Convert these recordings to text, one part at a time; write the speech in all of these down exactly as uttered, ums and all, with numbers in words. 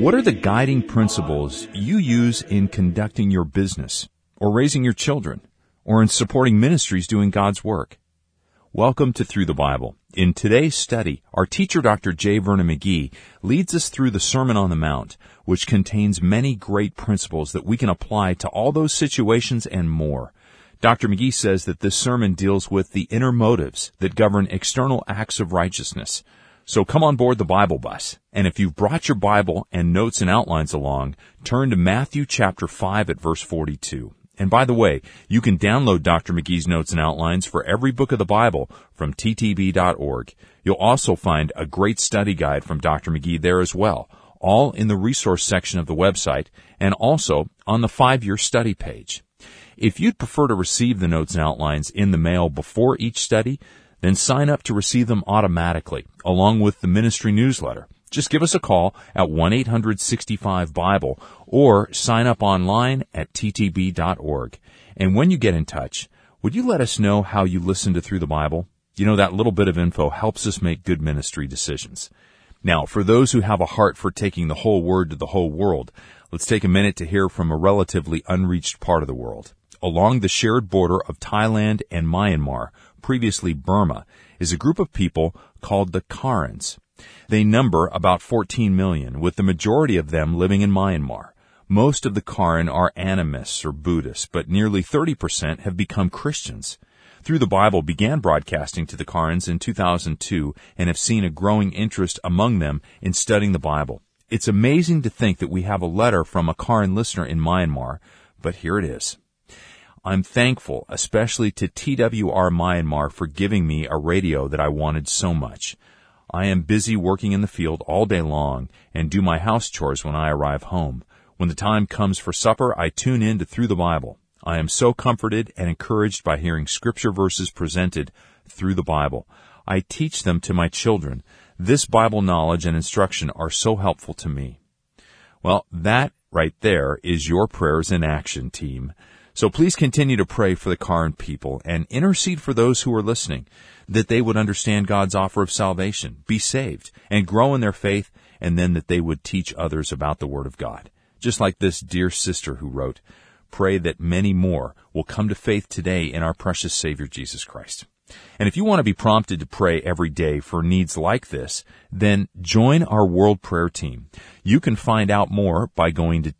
What are the guiding principles you use in conducting your business, or raising your children, or in supporting ministries doing God's work? Welcome to Through the Bible. In today's study, our teacher, Doctor J. Vernon McGee, leads us through the Sermon on the Mount, which contains many great principles that we can apply to all those situations and more. Doctor McGee says that this sermon deals with the inner motives that govern external acts of righteousness. So come on board the Bible bus, and if you've brought your Bible and notes and outlines along, turn to Matthew chapter five at verse forty-two. And by the way, you can download Doctor McGee's notes and outlines for every book of the Bible from T T B dot org. You'll also find a great study guide from Doctor McGee there as well, all in the resource section of the website and also on the five-year study page. If you'd prefer to receive the notes and outlines in the mail before each study, then sign up to receive them automatically, along with the ministry newsletter. Just give us a call at one eight hundred sixty-five Bible or sign up online at T T B dot org. And when you get in touch, would you let us know how you listen to Through the Bible? You know, that little bit of info helps us make good ministry decisions. Now, for those who have a heart for taking the whole word to the whole world, let's take a minute to hear from a relatively unreached part of the world. Along the shared border of Thailand and Myanmar, previously Burma, is a group of people called the Karens. They number about fourteen million, with the majority of them living in Myanmar. Most of the Karen are animists or Buddhists, but nearly thirty percent have become Christians. Through the Bible began broadcasting to the Karens in two thousand two and have seen a growing interest among them in studying the Bible. It's amazing to think that we have a letter from a Karen listener in Myanmar, but here it is. I'm thankful, especially to T W R Myanmar, for giving me a radio that I wanted so much. I am busy working in the field all day long and do my house chores when I arrive home. When the time comes for supper, I tune in to Through the Bible. I am so comforted and encouraged by hearing scripture verses presented through the Bible. I teach them to my children. This Bible knowledge and instruction are so helpful to me. Well, that right there is your prayers in action, team. So please continue to pray for the Karen people and intercede for those who are listening, that they would understand God's offer of salvation, be saved, and grow in their faith, and then that they would teach others about the Word of God. Just like this dear sister who wrote, pray that many more will come to faith today in our precious Savior Jesus Christ. And if you want to be prompted to pray every day for needs like this, then join our World Prayer Team. You can find out more by going to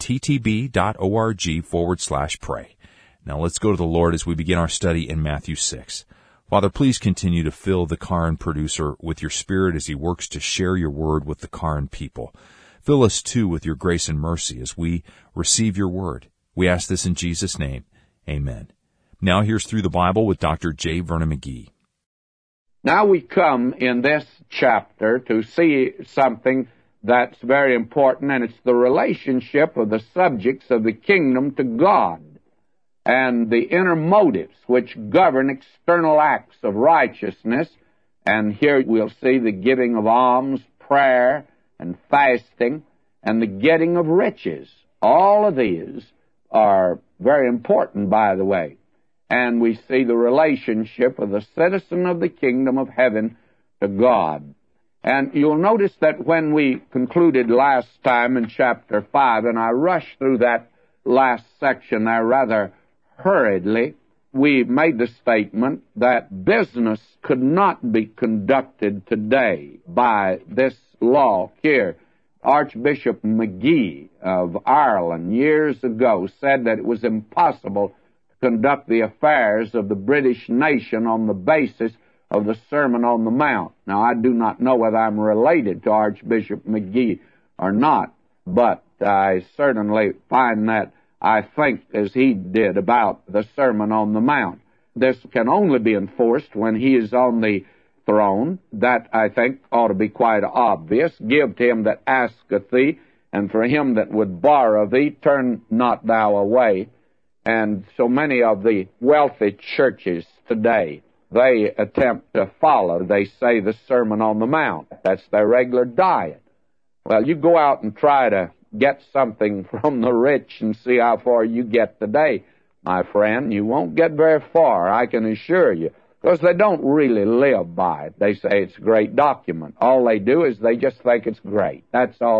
ttb.org forward slash pray. Now let's go to the Lord as we begin our study in Matthew six. Father, please continue to fill the Karen producer with your Spirit as he works to share your word with the Karen people. Fill us too with your grace and mercy as we receive your word. We ask this in Jesus' name. Amen. Now here's Through the Bible with Doctor J. Vernon McGee. Now we come in this chapter to see something that's very important, and it's the relationship of the subjects of the kingdom to God, and the inner motives which govern external acts of righteousness. And here we'll see the giving of alms, prayer, and fasting, and the getting of riches. All of these are very important, by the way. And we see the relationship of the citizen of the kingdom of heaven to God. And you'll notice that when we concluded last time in chapter five, and I rushed through that last section there rather hurriedly, we made the statement that business could not be conducted today by this law here. Archbishop McGee of Ireland years ago said that it was impossible to conduct the affairs of the British nation on the basis of the Sermon on the Mount. Now, I do not know whether I'm related to Archbishop McGee or not, but I certainly find that I think as he did about the Sermon on the Mount. This can only be enforced when he is on the throne. That, I think, ought to be quite obvious. Give to him that asketh thee, and for him that would borrow thee, turn not thou away. And so many of the wealthy churches today, they attempt to follow, they say, the Sermon on the Mount. That's their regular diet. Well, you go out and try to get something from the rich and see how far you get today, my friend. You won't get very far, I can assure you, because they don't really live by it. They say it's a great document. All they do is they just think it's great. That's all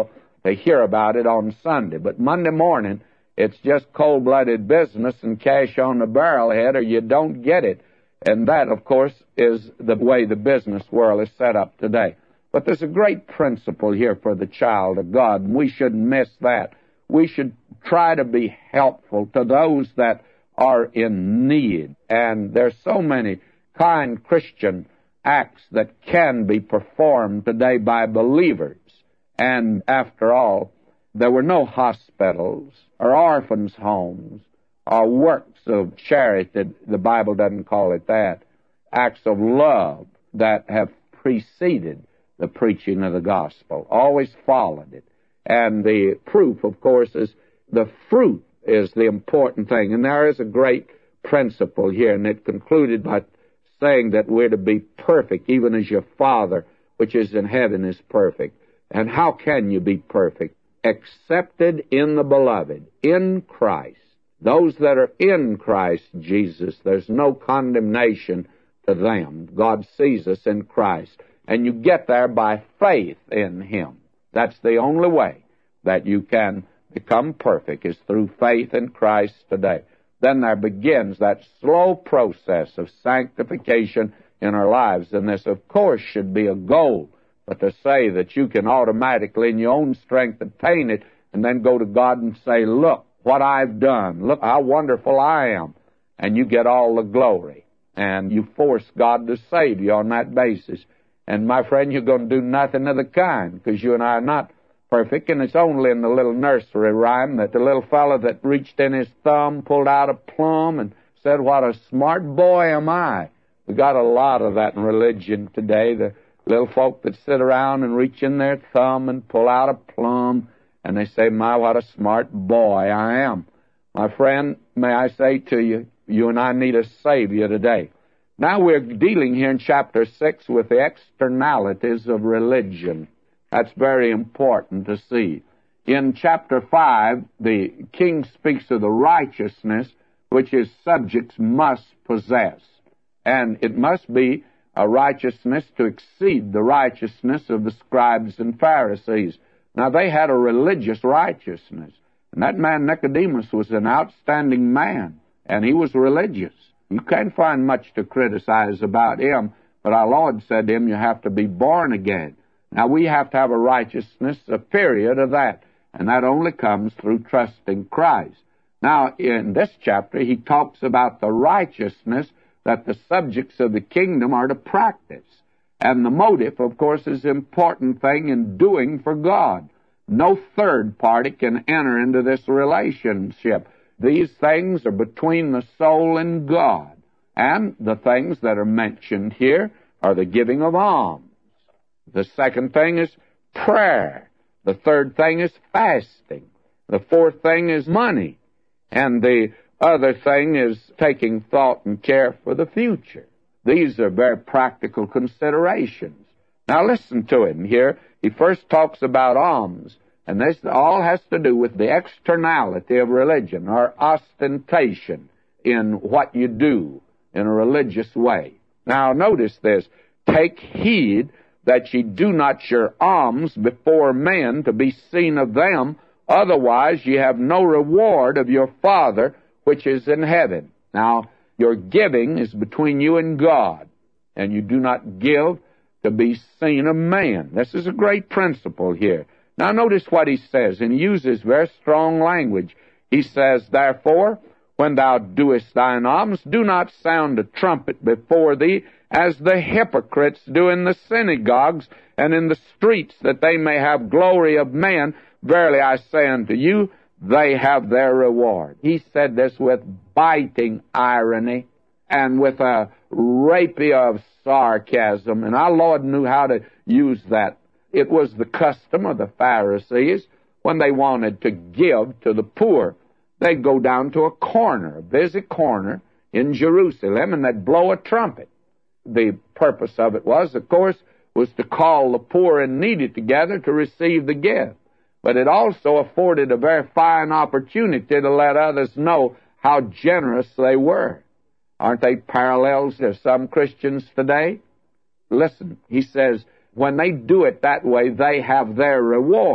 to hear about it on Sunday. But Monday morning, it's just cold-blooded business and cash on the barrelhead, or you don't get it. And that, of course, is the way the business world is set up today. But there's a great principle here for the child of God, and we shouldn't miss that. We should try to be helpful to those that are in need. And there's so many kind Christian acts that can be performed today by believers. And after all, there were no hospitals or orphans' homes or works of charity, the Bible doesn't call it that, acts of love that have preceded the preaching of the gospel, always followed it. And the proof, of course, is the fruit is the important thing. And there is a great principle here, and it concluded by saying that we're to be perfect, even as your Father, which is in heaven, is perfect. And how can you be perfect? Accepted in the beloved, in Christ. Those that are in Christ Jesus, there's no condemnation to them. God sees us in Christ. And you get there by faith in Him. That's the only way that you can become perfect, is through faith in Christ today. Then there begins that slow process of sanctification in our lives. And this, of course, should be a goal. But to say that you can automatically, in your own strength, attain it, and then go to God and say, look what I've done. Look how wonderful I am. And you get all the glory. And you force God to save you on that basis. And, my friend, you're going to do nothing of the kind, because you and I are not perfect. And it's only in the little nursery rhyme that the little fellow that reached in his thumb, pulled out a plum, and said, what a smart boy am I. We got a lot of that in religion today. The little folk that sit around and reach in their thumb and pull out a plum, and they say, my, what a smart boy I am. My friend, may I say to you, you and I need a Savior today. Now we're dealing here in chapter six with the externalities of religion. That's very important to see. In chapter five, the king speaks of the righteousness which his subjects must possess. And it must be a righteousness to exceed the righteousness of the scribes and Pharisees. Now, they had a religious righteousness. And that man Nicodemus was an outstanding man, and he was religious. You can't find much to criticize about him, but our Lord said to him, you have to be born again. Now, we have to have a righteousness, a period of that, and that only comes through trusting Christ. Now, in this chapter, he talks about the righteousness that the subjects of the kingdom are to practice. And the motive, of course, is an important thing in doing for God. No third party can enter into this relationship. These things are between the soul and God. And the things that are mentioned here are the giving of alms. The second thing is prayer. The third thing is fasting. The fourth thing is money. And the other thing is taking thought and care for the future. These are very practical considerations. Now listen to him here. He first talks about alms. And this all has to do with the externality of religion, or ostentation in what you do in a religious way. Now notice this. Take heed that ye do not your alms before men to be seen of them, otherwise ye have no reward of your Father which is in heaven. Now, your giving is between you and God, and you do not give to be seen of man. This is a great principle here. Now, notice what he says, and he uses very strong language. He says, therefore, when thou doest thine alms, do not sound a trumpet before thee, as the hypocrites do in the synagogues and in the streets, that they may have glory of men. Verily I say unto you, they have their reward. He said this with biting irony and with a rapier of sarcasm, and our Lord knew how to use that. It was the custom of the Pharisees, when they wanted to give to the poor, they'd go down to a corner, a busy corner in Jerusalem, and they'd blow a trumpet. The purpose of it was, of course, was to call the poor and needy together to receive the gift. But it also afforded a very fine opportunity to let others know how generous they were. Aren't they parallels to some Christians today? Listen, he says, when they do it that way, they have their reward.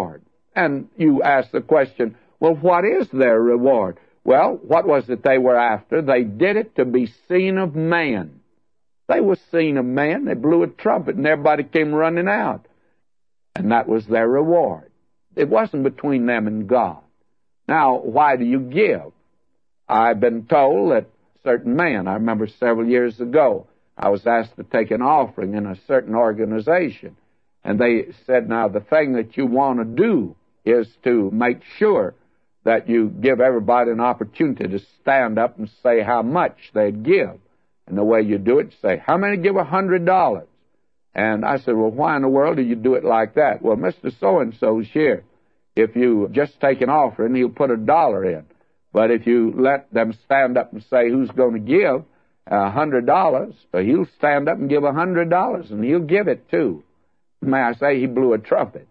And you ask the question, well, what is their reward? Well, what was it they were after? They did it to be seen of man. They were seen of man. They blew a trumpet, and everybody came running out. And that was their reward. It wasn't between them and God. Now, why do you give? I've been told that certain man, I remember several years ago, I was asked to take an offering in a certain organization. And they said, now, the thing that you want to do is to make sure that you give everybody an opportunity to stand up and say how much they'd give. And the way you do it, say, how many give a hundred dollars? And I said, well, why in the world do you do it like that? Well, Mister So-and-so's here. If you just take an offering, he'll put a dollar in. But if you let them stand up and say who's going to give a hundred dollars, he'll stand up and give a hundred dollars, and he'll give it too. May I say, he blew a trumpet.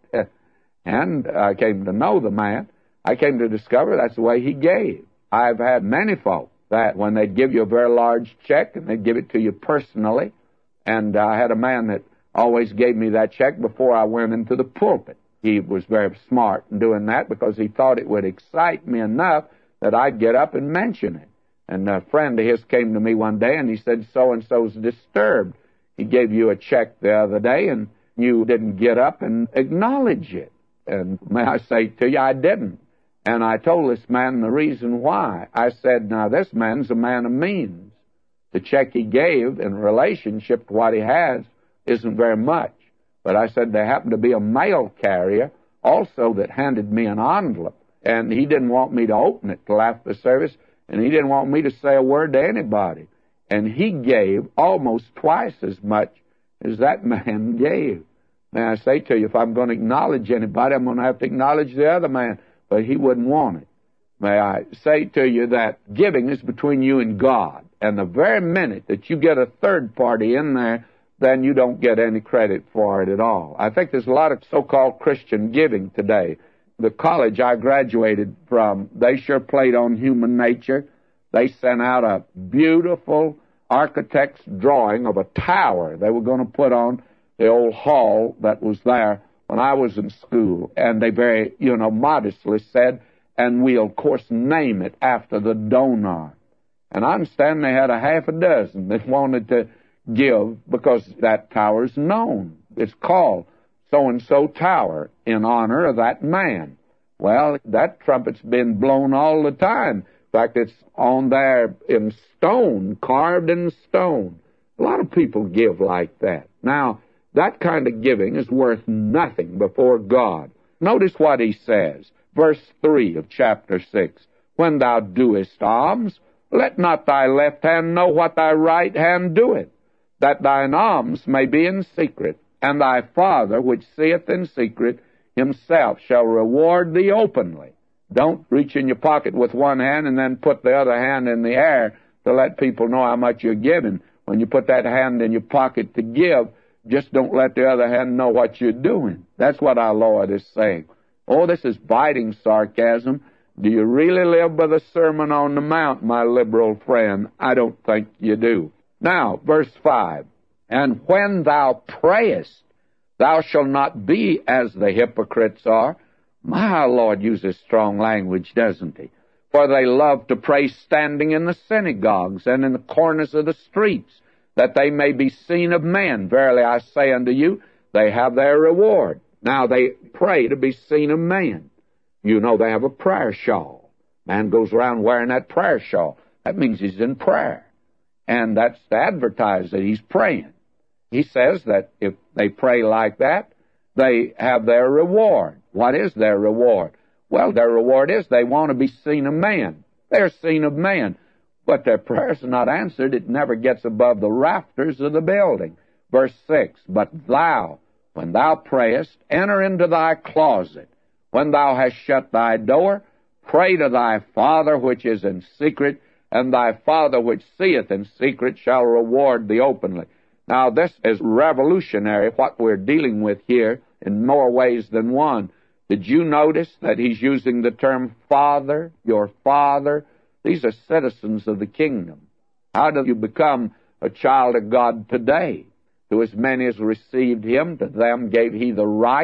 And I came to know the man. I came to discover that's the way he gave. I've had many folk that when they'd give you a very large check, and they'd give it to you personally, and I had a man that always gave me that check before I went into the pulpit. He was very smart in doing that because he thought it would excite me enough that I'd get up and mention it. And a friend of his came to me one day, and he said, so-and-so's disturbed. He gave you a check the other day, and you didn't get up and acknowledge it. And may I say to you, I didn't. And I told this man the reason why. I said, now, this man's a man of means. The check he gave in relationship to what he has isn't very much. But I said there happened to be a mail carrier also that handed me an envelope, and he didn't want me to open it till after the service, and he didn't want me to say a word to anybody. And he gave almost twice as much as that man gave. May I say to you, if I'm going to acknowledge anybody, I'm going to have to acknowledge the other man, but he wouldn't want it. May I say to you that giving is between you and God, and the very minute that you get a third party in there, then you don't get any credit for it at all. I think there's a lot of so-called Christian giving today. The college I graduated from, they sure played on human nature. They sent out a beautiful architect's drawing of a tower they were going to put on the old hall that was there when I was in school. And they very, you know, modestly said, and we'll, of course, name it after the donor. And I understand they had a half a dozen that wanted to give because that tower's known. It's called so-and-so Tower in honor of that man. Well, that trumpet's been blown all the time. In fact, it's on there in stone, carved in stone. A lot of people give like that. Now, that kind of giving is worth nothing before God. Notice what he says, verse three of chapter six. When thou doest alms, let not thy left hand know what thy right hand doeth, that thine alms may be in secret, and thy Father which seeth in secret himself shall reward thee openly. Don't reach in your pocket with one hand and then put the other hand in the air to let people know how much you're giving. When you put that hand in your pocket to give, just don't let the other hand know what you're doing. That's what our Lord is saying. Oh, this is biting sarcasm. Do you really live by the Sermon on the Mount, my liberal friend? I don't think you do. Now, verse five, and when thou prayest, thou shalt not be as the hypocrites are. My Lord uses strong language, doesn't he? For they love to pray standing in the synagogues and in the corners of the streets, that they may be seen of men. Verily I say unto you, they have their reward. Now they pray to be seen of men. You know they have a prayer shawl. Man goes around wearing that prayer shawl. That means he's in prayer. And that's to advertise that he's praying. He says that if they pray like that, they have their reward. What is their reward? Well, their reward is they want to be seen of man. They're seen of man. But their prayers are not answered. It never gets above the rafters of the building. Verse six, but thou, when thou prayest, enter into thy closet. When thou hast shut thy door, pray to thy Father which is in secret, and thy Father which seeth in secret shall reward thee openly. Now, this is revolutionary, what we're dealing with here, in more ways than one. Did you notice that he's using the term Father, your Father? These are citizens of the kingdom. How do you become a child of God today? To as many as received him, to them gave he the right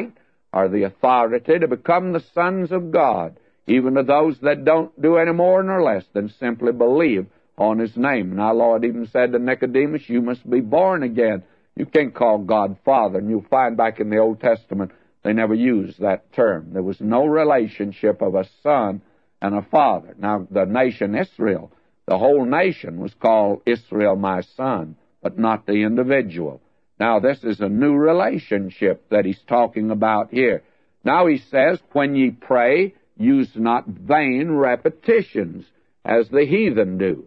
or the authority to become the sons of God, even to those that don't do any more nor less than simply believe on His name. And our Lord even said to Nicodemus, you must be born again. You can't call God Father. And you'll find back in the Old Testament, they never used that term. There was no relationship of a son and a father. Now, the nation Israel, the whole nation was called Israel, my son, but not the individual. Now, this is a new relationship that he's talking about here. Now he says, when ye pray, use not vain repetitions, as the heathen do.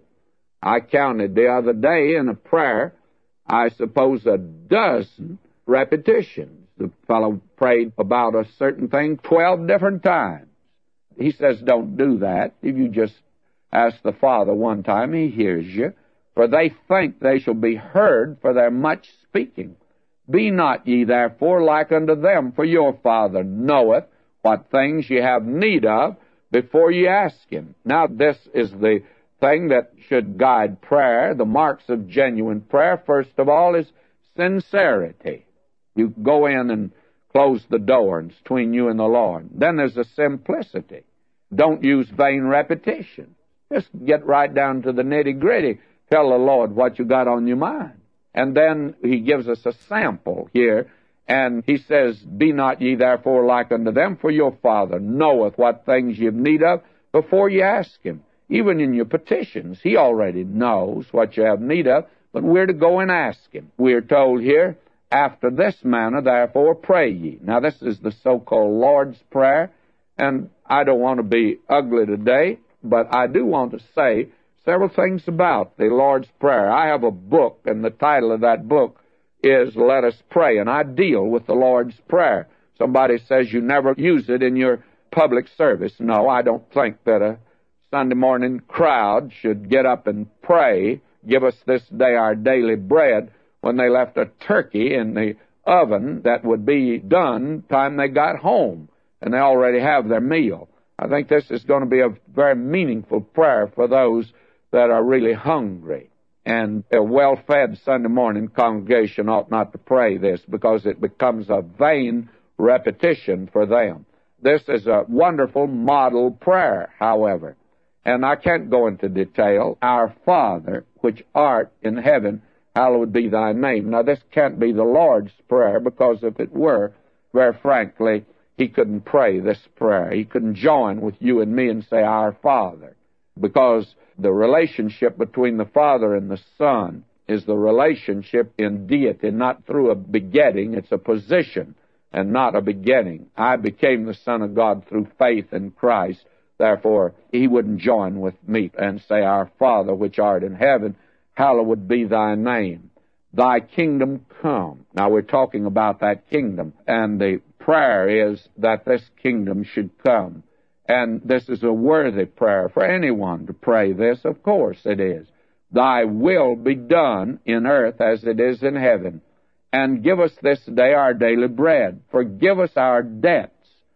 I counted the other day in a prayer, I suppose a dozen repetitions. The fellow prayed about a certain thing twelve different times. He says, don't do that. If you just ask the Father one time, He hears you. For they think they shall be heard for their much speaking. Be not ye therefore like unto them, for your Father knoweth what things ye have need of before ye ask Him. Now this is the thing that should guide prayer. The marks of genuine prayer, first of all, is sincerity. You go in and close the door, and it's between you and the Lord. Then there's a simplicity. Don't use vain repetition. Just get right down to the nitty-gritty. Tell the Lord what you got on your mind. And then He gives us a sample here, and He says, be not ye therefore like unto them, for your Father knoweth what things ye have need of before ye ask Him. Even in your petitions, He already knows what you have need of, but we're to go and ask Him. We're told here, after this manner, therefore, pray ye. Now, this is the so-called Lord's Prayer, and I don't want to be ugly today, but I do want to say several things about the Lord's Prayer. I have a book, and the title of that book is Let Us Pray, and I deal with the Lord's Prayer. Somebody says you never use it in your public service. No, I don't think that a Sunday morning crowd should get up and pray, give us this day our daily bread, when they left a turkey in the oven that would be done time they got home, and they already have their meal. I think this is going to be a very meaningful prayer for those that are really hungry. And a well-fed Sunday morning congregation ought not to pray this, because it becomes a vain repetition for them. This is a wonderful model prayer, however. And I can't go into detail. Our Father, which art in heaven, hallowed be thy name. Now, this can't be the Lord's Prayer, because if it were, very frankly, He couldn't pray this prayer. He couldn't join with you and me and say, Our Father, because the relationship between the Father and the Son is the relationship in deity, not through a begetting. It's a position and not a beginning. I became the Son of God through faith in Christ. Therefore, He wouldn't join with me and say, Our Father, which art in heaven, hallowed be thy name. Thy kingdom come. Now, we're talking about that kingdom, and the prayer is that this kingdom should come. And this is a worthy prayer for anyone to pray this. Of course it is. Thy will be done in earth as it is in heaven. And give us this day our daily bread. Forgive us our debts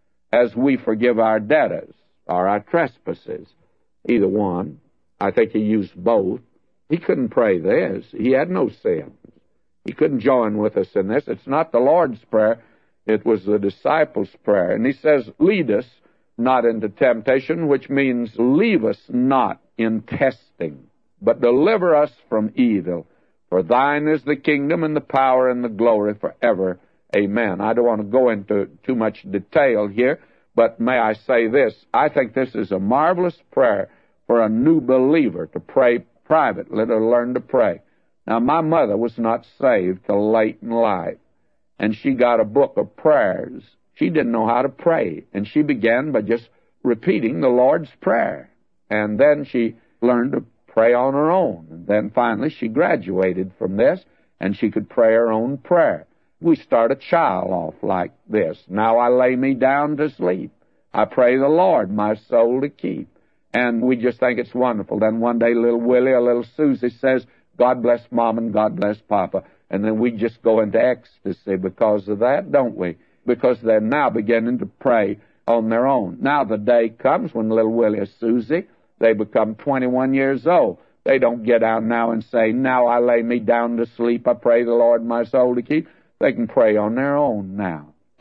as we forgive our debtors, or our trespasses. Either one. I think he used both. He couldn't pray this. He had no sins. He couldn't join with us in this. It's not the Lord's Prayer. It was the disciples' prayer. And he says, lead us not into temptation, which means leave us not in testing, but deliver us from evil. For thine is the kingdom and the power and the glory forever. Amen. I don't want to go into too much detail here, but may I say this. I think this is a marvelous prayer for a new believer to pray privately, to learn to pray. Now, my mother was not saved till late in life, and she got a book of prayers. She didn't know how to pray, and she began by just repeating the Lord's Prayer. And then she learned to pray on her own. And then finally she graduated from this, and she could pray her own prayer. We start a child off like this. Now I lay me down to sleep. I pray the Lord my soul to keep. And we just think it's wonderful. Then one day little Willie or little Susie says, God bless Mom and God bless Papa. And then we just go into ecstasy because of that, don't we? Because they're now beginning to pray on their own. Now the day comes when little Willie or Susie, they become twenty-one years old. They don't get out now and say, now I lay me down to sleep. I pray the Lord my soul to keep. They can pray on their own now. And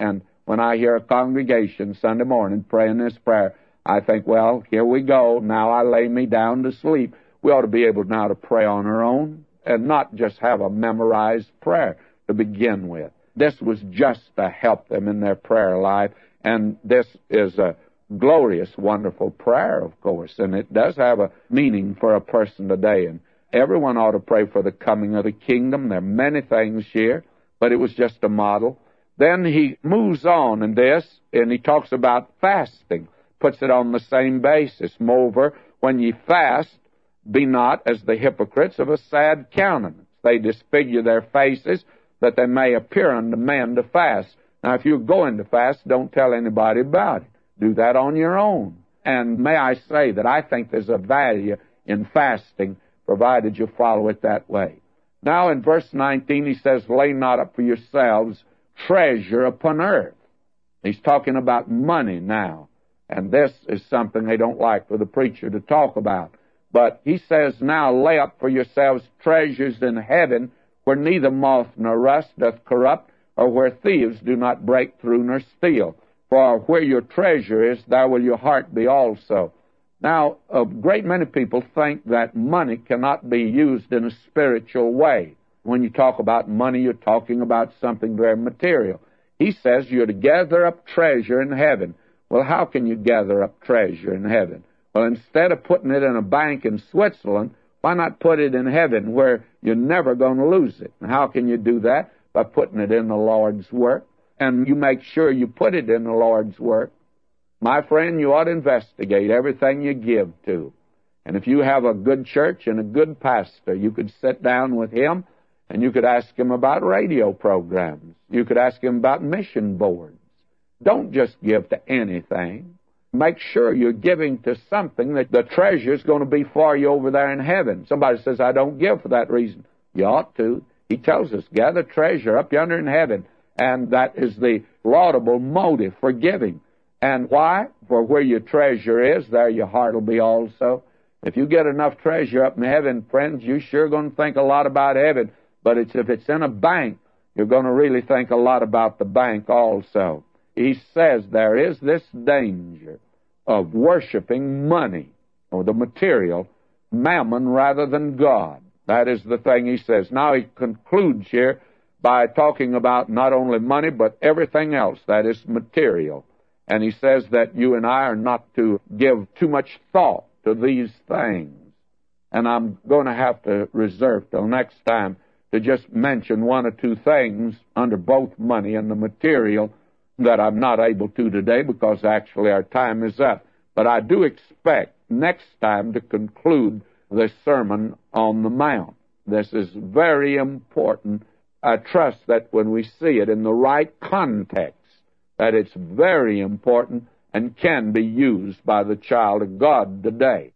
when I hear a congregation Sunday morning praying this prayer, I think, well, here we go. Now I lay me down to sleep. We ought to be able now to pray on our own and not just have a memorized prayer to begin with. This was just to help them in their prayer life, and this is a glorious, wonderful prayer, of course, and it does have a meaning for a person today, and everyone ought to pray for the coming of the kingdom. There are many things here, but it was just a model. Then he moves on in this, and he talks about fasting, puts it on the same basis. Moreover, when ye fast, be not as the hypocrites of a sad countenance. They disfigure their faces, that they may appear unto men to fast. Now, if you're going to fast, don't tell anybody about it. Do that on your own. And may I say that I think there's a value in fasting, provided you follow it that way. Now, in verse nineteen, he says, lay not up for yourselves treasure upon earth. He's talking about money now. And this is something they don't like for the preacher to talk about. But he says, now lay up for yourselves treasures in heaven, where neither moth nor rust doth corrupt, or where thieves do not break through nor steal. For where your treasure is, there will your heart be also. Now, a great many people think that money cannot be used in a spiritual way. When you talk about money, you're talking about something very material. He says you're to gather up treasure in heaven. Well, how can you gather up treasure in heaven? Well, instead of putting it in a bank in Switzerland, why not put it in heaven where you're never going to lose it? And how can you do that? By putting it in the Lord's work. And you make sure you put it in the Lord's work. My friend, you ought to investigate everything you give to. And if you have a good church and a good pastor, you could sit down with him and you could ask him about radio programs. You could ask him about mission boards. Don't just give to anything. Make sure you're giving to something that the treasure is going to be for you over there in heaven. Somebody says, I don't give for that reason. You ought to. He tells us, gather treasure up yonder in heaven. And that is the laudable motive for giving. And why? For where your treasure is, there your heart will be also. If you get enough treasure up in heaven, friends, you're sure going to think a lot about heaven. But it's, if it's in a bank, you're going to really think a lot about the bank also. He says there is this danger of worshiping money, or the material, mammon rather than God. That is the thing he says. Now he concludes here by talking about not only money, but everything else that is material. And he says that you and I are not to give too much thought to these things. And I'm going to have to reserve till next time to just mention one or two things under both money and the material that I'm not able to today, because actually our time is up. But I do expect next time to conclude the Sermon on the Mount. This is very important. I trust that when we see it in the right context, that it's very important and can be used by the child of God today.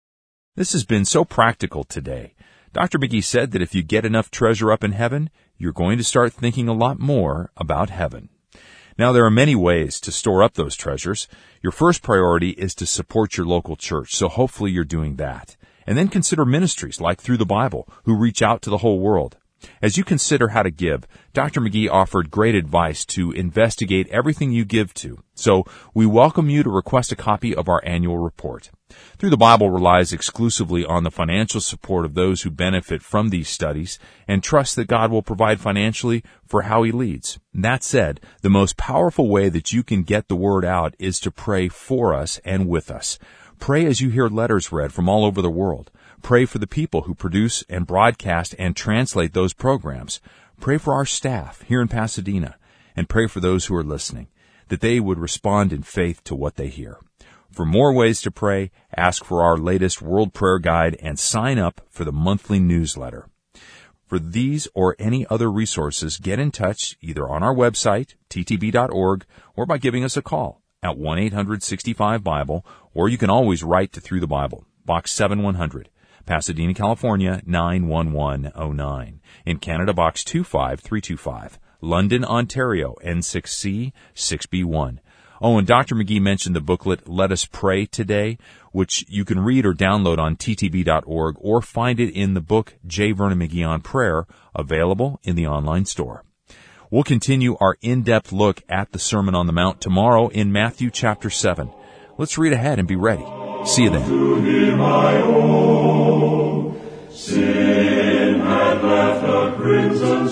This has been so practical today. Doctor McGee said that if you get enough treasure up in heaven, you're going to start thinking a lot more about heaven. Now, there are many ways to store up those treasures. Your first priority is to support your local church, so hopefully you're doing that. And then consider ministries like Through the Bible, who reach out to the whole world. As you consider how to give, Doctor McGee offered great advice to investigate everything you give to. So we welcome you to request a copy of our annual report. Through the Bible relies exclusively on the financial support of those who benefit from these studies and trust that God will provide financially for how He leads. That said, the most powerful way that you can get the word out is to pray for us and with us. Pray as you hear letters read from all over the world. Pray for the people who produce and broadcast and translate those programs. Pray for our staff here in Pasadena, and pray for those who are listening, that they would respond in faith to what they hear. For more ways to pray, ask for our latest World Prayer Guide and sign up for the monthly newsletter. For these or any other resources, get in touch either on our website, t t b dot org, or by giving us a call at one eight hundred sixty-five Bible, or you can always write to Through the Bible, Box seven one hundred, Pasadena, California, nine one one oh nine. In Canada, Box two five three two five. London, Ontario, N six C six B one. Oh, and Doctor McGee mentioned the booklet, Let Us Pray Today, which you can read or download on t t b dot org or find it in the book J. Vernon McGee on Prayer, available in the online store. We'll continue our in-depth look at the Sermon on the Mount tomorrow in Matthew chapter seven. Let's read ahead and be ready. See you then. To him I owe, sin had left a crimson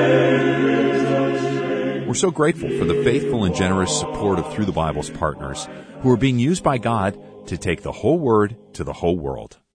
stain. We're so grateful for the faithful and generous support of Through the Bible's partners, who are being used by God to take the whole Word to the whole world.